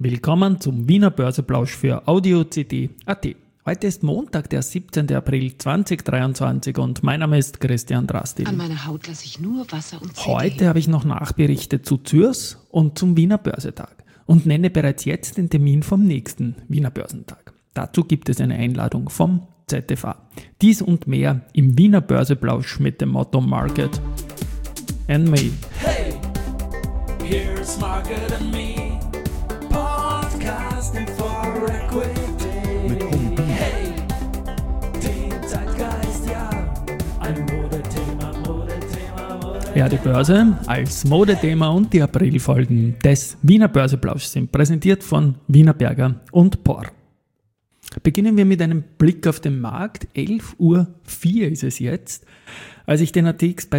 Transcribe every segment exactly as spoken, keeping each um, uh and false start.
Willkommen zum Wiener Börseplausch für Audio C D Punkt A T. Heute ist Montag, der siebzehnten April zweitausenddreiundzwanzig und mein Name ist Christian Drastil. An meiner Haut lasse ich nur Wasser und C D. Heute habe ich noch Nachberichte zu Zürs und zum Wiener Börsetag und nenne bereits jetzt den Termin vom nächsten Wiener Börsentag. Dazu gibt es eine Einladung vom Z F A. Dies und mehr im Wiener Börseplausch mit dem Motto Market and Me. Hey, here's Market and Me, podcasting for equity. Mit Humpen. Hey, den Zeitgeist, ja, ein Modethema, Modethema, Modethema. Ja, die Börse als Modethema und die Aprilfolgen des Wiener Börseplauschs sind präsentiert von Wienerberger und Por. Beginnen wir mit einem Blick auf den Markt. elf Uhr vier ist es jetzt, als ich den A T X bei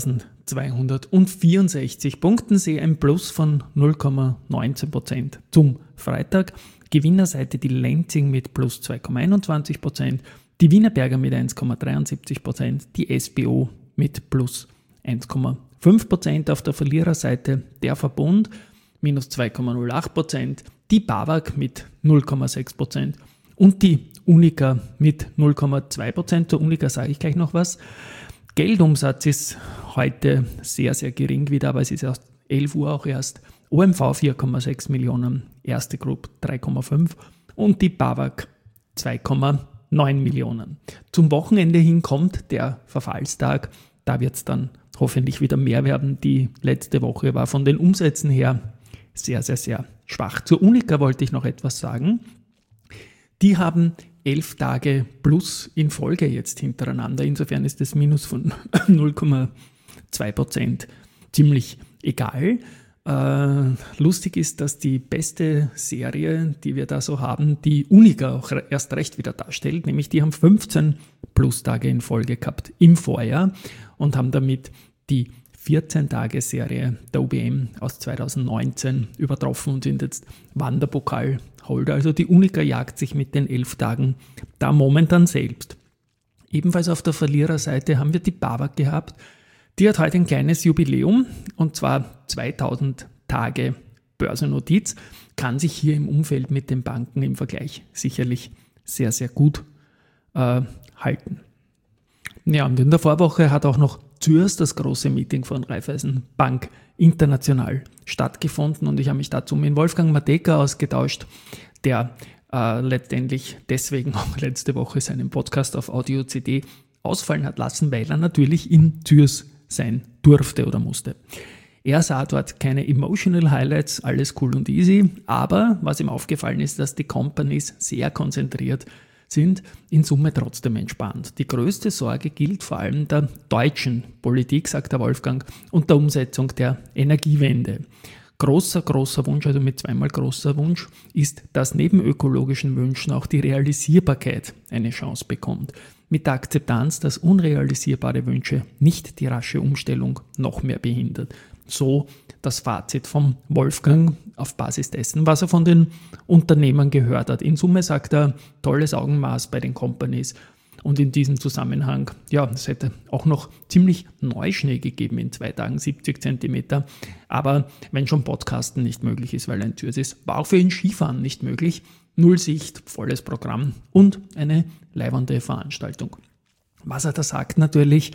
dreitausendzweihundertvierundsechzig Punkten sehe, ein Plus von null Komma neunzehn Prozent zum Freitag. Gewinnerseite die Lenzing mit plus zwei Komma einundzwanzig Prozent, die Wienerberger mit eins Komma dreiundsiebzig Prozent, die S B O mit plus eins Komma fünf Prozent. Auf der Verliererseite der Verbund minus zwei Komma null acht Prozent, die BAWAG mit null Komma sechs Prozent und die Unica mit null Komma zwei Prozent. Zur Unica sage ich gleich noch was. Geldumsatz ist heute sehr, sehr gering wieder, aber es ist erst elf Uhr auch erst. O M V vier Komma sechs Millionen, Erste Group drei Komma fünf und die BAWAG zwei Komma neun Millionen. Zum Wochenende hin kommt der Verfallstag. Da wird es dann hoffentlich wieder mehr werden. Die letzte Woche war von den Umsätzen her sehr, sehr, sehr schwach. Zur Unica wollte ich noch etwas sagen. Die haben elf Tage plus in Folge jetzt hintereinander. Insofern ist das Minus von null Komma zwei Prozent ziemlich egal. Äh, lustig ist, dass die beste Serie, die wir da so haben, die Unica auch erst recht wieder darstellt. Nämlich die haben fünfzehn Plus-Tage in Folge gehabt im Vorjahr und haben damit die vierzehn-Tage-Serie der U B M aus zweitausendneunzehn übertroffen und sind jetzt Wanderpokal-Holder. Also die Unica jagt sich mit den elf Tagen da momentan selbst. Ebenfalls auf der Verliererseite haben wir die BAWAG gehabt. Die hat heute ein kleines Jubiläum und zwar zweitausend Tage Börsennotiz. Kann sich hier im Umfeld mit den Banken im Vergleich sicherlich sehr, sehr gut äh, halten. Ja, und in der Vorwoche hat auch noch Zürs, das große Meeting von Raiffeisen Bank International, stattgefunden und ich habe mich dazu mit Wolfgang Matejka ausgetauscht, der äh, letztendlich deswegen auch letzte Woche seinen Podcast auf Audio C D ausfallen hat lassen, weil er natürlich in Zürs sein durfte oder musste. Er sah dort keine emotional Highlights, alles cool und easy, aber was ihm aufgefallen ist, dass die Companies sehr konzentriert sind, in Summe trotzdem entspannt. Die größte Sorge gilt vor allem der deutschen Politik, sagt der Wolfgang, und der Umsetzung der Energiewende. Großer, großer Wunsch, also mit zweimal großer Wunsch, ist, dass neben ökologischen Wünschen auch die Realisierbarkeit eine Chance bekommt. Mit der Akzeptanz, dass unrealisierbare Wünsche nicht die rasche Umstellung noch mehr behindert. So das Fazit vom Wolfgang auf Basis dessen, was er von den Unternehmern gehört hat. In Summe sagt er, tolles Augenmaß bei den Companies. Und in diesem Zusammenhang, ja, es hätte auch noch ziemlich Neuschnee gegeben in zwei Tagen, siebzig Zentimeter. Aber wenn schon Podcasten nicht möglich ist, weil ein Zürs ist, war auch für ihn Skifahren nicht möglich. Null Sicht, volles Programm und eine leibende Veranstaltung. Was er da sagt natürlich,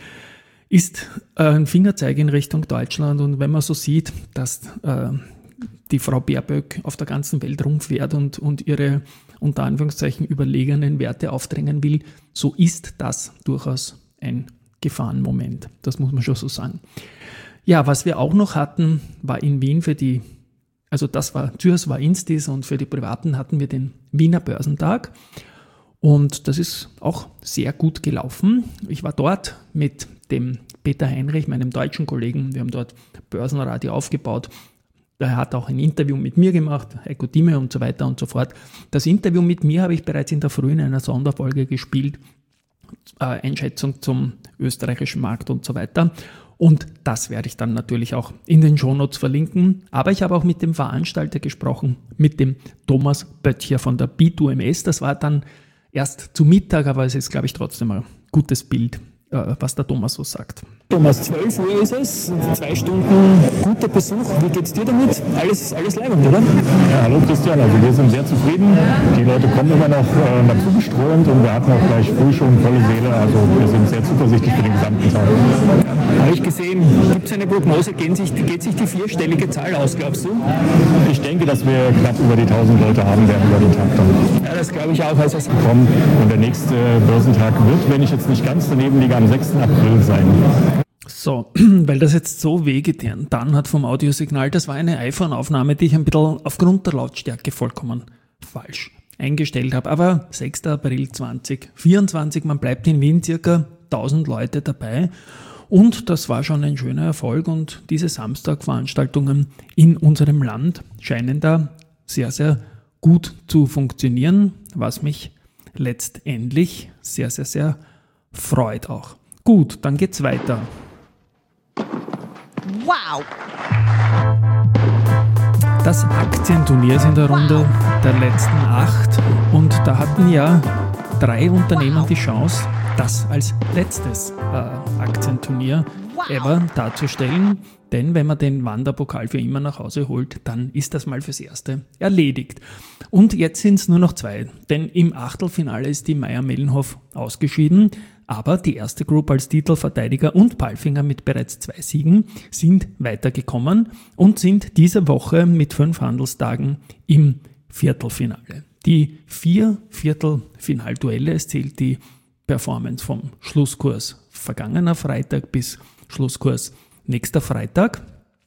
ist ein Fingerzeig in Richtung Deutschland. Und wenn man so sieht, dass äh, die Frau Baerbock auf der ganzen Welt rumfährt und, und ihre unter Anführungszeichen überlegenen Werte aufdrängen will, so ist das durchaus ein Gefahrenmoment. Das muss man schon so sagen. Ja, was wir auch noch hatten, war in Wien für die, also das war, Zürs war Instis und für die Privaten hatten wir den Wiener Börsentag. Und das ist auch sehr gut gelaufen. Ich war dort mit dem Peter Heinrich, meinem deutschen Kollegen. Wir haben dort Börsenradio aufgebaut. Er hat auch ein Interview mit mir gemacht, Heiko Thieme und so weiter und so fort. Das Interview mit mir habe ich bereits in der Früh in einer Sonderfolge gespielt. Äh, Einschätzung zum österreichischen Markt und so weiter. Und das werde ich dann natürlich auch in den Shownotes verlinken. Aber ich habe auch mit dem Veranstalter gesprochen, mit dem Thomas Böttcher von der B zwei M S. Das war dann erst zu Mittag, aber es ist, glaube ich, trotzdem ein gutes Bild, was der Thomas so sagt. Thomas, zwölf Uhr ist es, zwei Stunden guter Besuch. Wie geht's dir damit? Alles, alles leibend, oder? Ja, hallo Christian, also wir sind sehr zufrieden. Die Leute kommen immer noch äh, dazu geströmt und wir hatten auch gleich früh schon volle Säle. Also wir sind sehr zuversichtlich für den gesamten Tag. Habe ich gesehen, gibt es eine Prognose, geht sich, geht sich die vierstellige Zahl aus, glaubst du? Ich denke, dass wir knapp über die tausend Leute haben werden über den Tag dann. Ja, das glaube ich auch. Also kommen. Und der nächste Börsentag wird, wenn ich jetzt nicht ganz daneben liege, am sechsten April sein. So, weil das jetzt so wehgetan hat vom Audiosignal, das war eine iPhone-Aufnahme, die ich ein bisschen aufgrund der Lautstärke vollkommen falsch eingestellt habe. Aber sechster April zweitausendvierundzwanzig, man bleibt in Wien, circa tausend Leute dabei. Und das war schon ein schöner Erfolg und diese Samstagveranstaltungen in unserem Land scheinen da sehr, sehr gut zu funktionieren, was mich letztendlich sehr, sehr, sehr freut auch. Gut, dann geht's weiter. Wow! Das Aktienturnier ist in der Runde der letzten acht und da hatten ja drei Unternehmen die Chance, das als letztes äh, Aktienturnier ever darzustellen. Denn wenn man den Wanderpokal für immer nach Hause holt, dann ist das mal fürs Erste erledigt. Und jetzt sind es nur noch zwei, denn im Achtelfinale ist die Mayr-Melnhof ausgeschieden, aber die erste Group als Titelverteidiger und Palfinger mit bereits zwei Siegen sind weitergekommen und sind diese Woche mit fünf Handelstagen im Viertelfinale. Die vier Viertelfinalduelle, es zählt die Performance vom Schlusskurs vergangener Freitag bis Schlusskurs nächster Freitag,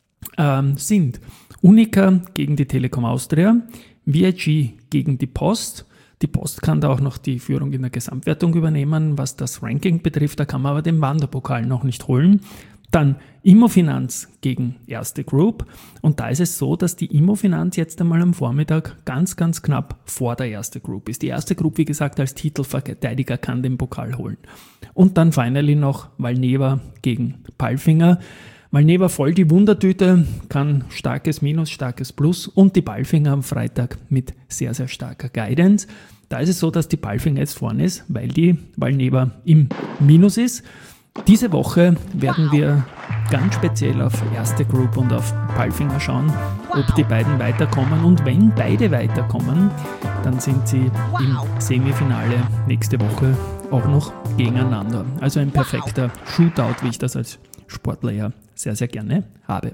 ähm, sind Unica gegen die Telekom Austria, V I G gegen die Post. Die Post kann da auch noch die Führung in der Gesamtwertung übernehmen, was das Ranking betrifft, da kann man aber den Wanderpokal noch nicht holen. Dann Immofinanz gegen Erste Group und da ist es so, dass die Immofinanz jetzt einmal am Vormittag ganz, ganz knapp vor der Erste Group ist. Die Erste Group, wie gesagt, als Titelverteidiger kann den Pokal holen. Und dann finally noch Valneva gegen Palfinger. Valneva voll die Wundertüte, kann starkes Minus, starkes Plus und die Palfinger am Freitag mit sehr, sehr starker Guidance. Da ist es so, dass die Palfinger jetzt vorne ist, weil die Valneva im Minus ist. Diese Woche werden wir ganz speziell auf Erste Group und auf Palfinger schauen, ob die beiden weiterkommen. Und wenn beide weiterkommen, dann sind sie im Semifinale nächste Woche auch noch gegeneinander. Also ein perfekter Shootout, wie ich das als Sportler ja sehr, sehr gerne habe.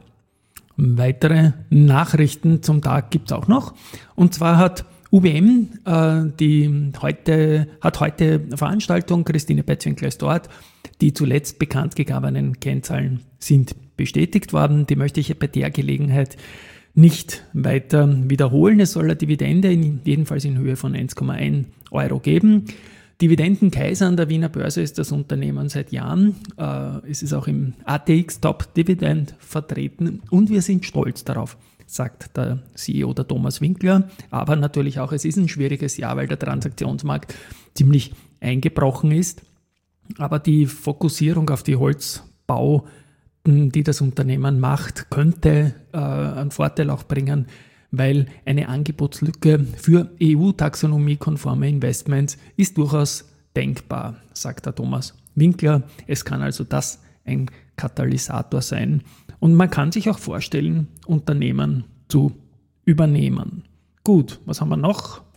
Weitere Nachrichten zum Tag gibt es auch noch. Und zwar hat U B M äh, die heute, hat heute eine Veranstaltung, Christine Betzwinkler ist dort. Die zuletzt bekannt gegebenen Kennzahlen sind bestätigt worden. Die möchte ich bei der Gelegenheit nicht weiter wiederholen. Es soll eine Dividende in, jedenfalls in Höhe von eins Komma eins Euro geben. Dividendenkaiser an der Wiener Börse ist das Unternehmen seit Jahren. Äh, es ist auch im A T X Top Dividend vertreten und wir sind stolz darauf, sagt der C E O, der Thomas Winkler. Aber natürlich auch, es ist ein schwieriges Jahr, weil der Transaktionsmarkt ziemlich eingebrochen ist. Aber die Fokussierung auf die Holzbauten, die das Unternehmen macht, könnte äh, einen Vorteil auch bringen, weil eine Angebotslücke für E U-Taxonomie-konforme Investments ist durchaus denkbar, sagt der Thomas Winkler. Es kann also das ein Katalysator sein. Und man kann sich auch vorstellen, Unternehmen zu übernehmen. Gut, was haben wir noch?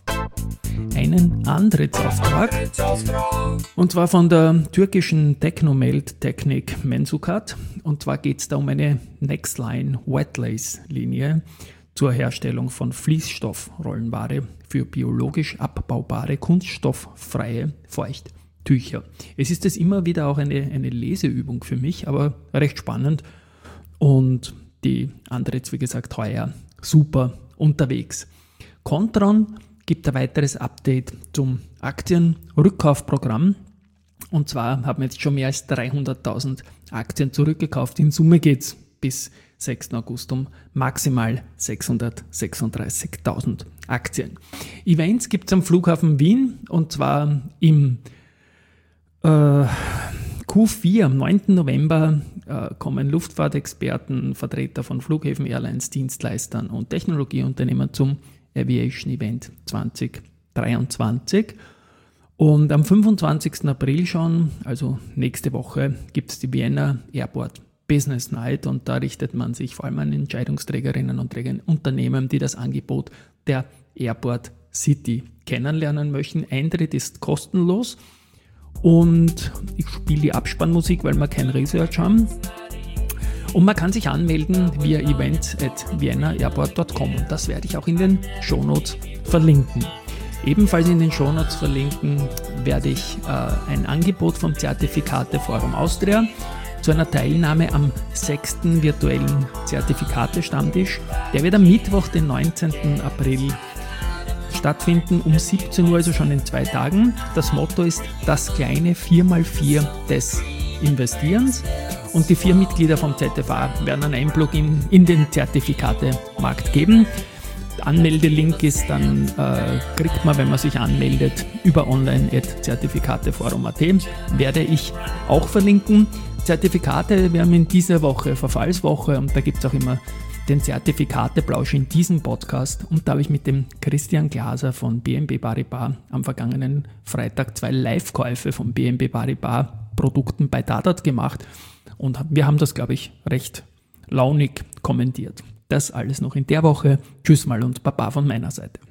Einen Antrittsauftrag, und zwar von der türkischen Technomelt-Technik Mensukat. Und zwar geht es da um eine Nextline Wetlace-Linie zur Herstellung von Fließstoffrollenware für biologisch abbaubare, kunststofffreie Feuchttücher. Es ist das immer wieder auch eine, eine Leseübung für mich, aber recht spannend. Und die Antritts, wie gesagt, heuer super unterwegs. Contron gibt ein weiteres Update zum Aktienrückkaufprogramm. Und zwar haben wir jetzt schon mehr als dreihunderttausend Aktien zurückgekauft. In Summe geht es bis sechsten August um maximal sechshundertsechsunddreißigtausend Aktien. Events gibt es am Flughafen Wien und zwar im äh, Q vier, am neunten November, äh, kommen Luftfahrtexperten, Vertreter von Flughäfen, Airlines, Dienstleistern und Technologieunternehmen zum Aviation Event zwanzig dreiundzwanzig. Und am fünfundzwanzigsten April schon, also nächste Woche, gibt es die Vienna Airport Business Night und da richtet man sich vor allem an Entscheidungsträgerinnen und Träger, Unternehmen, die das Angebot der Airport City kennenlernen möchten. Eintritt ist kostenlos und ich spiele die Abspannmusik, weil wir kein Research haben. Und man kann sich anmelden via events at vienna airport dot com und das werde ich auch in den Shownotes verlinken. Ebenfalls in den Shownotes verlinken werde ich äh, ein Angebot vom Zertifikate-Forum Austria zu einer Teilnahme am sechsten virtuellen Zertifikate-Stammtisch. Der wird am Mittwoch, den neunzehnten April stattfinden, um siebzehn Uhr, also schon in zwei Tagen. Das Motto ist das kleine vier mal vier des Investierens und die vier Mitglieder vom Z F A werden einen Einblick in, in den Zertifikatemarkt geben. Der Anmeldelink ist dann, äh, kriegt man, wenn man sich anmeldet, über online at zertifikateforum punkt at. Werde ich auch verlinken. Zertifikate, wir haben in dieser Woche Verfallswoche und da gibt es auch immer den Zertifikateplausch in diesem Podcast und da habe ich mit dem Christian Glaser von B N P Paribas am vergangenen Freitag zwei Live-Käufe von B N P Paribas Produkten bei Dadat gemacht und wir haben das, glaube ich, recht launig kommentiert. Das alles noch in der Woche. Tschüss mal und Baba von meiner Seite.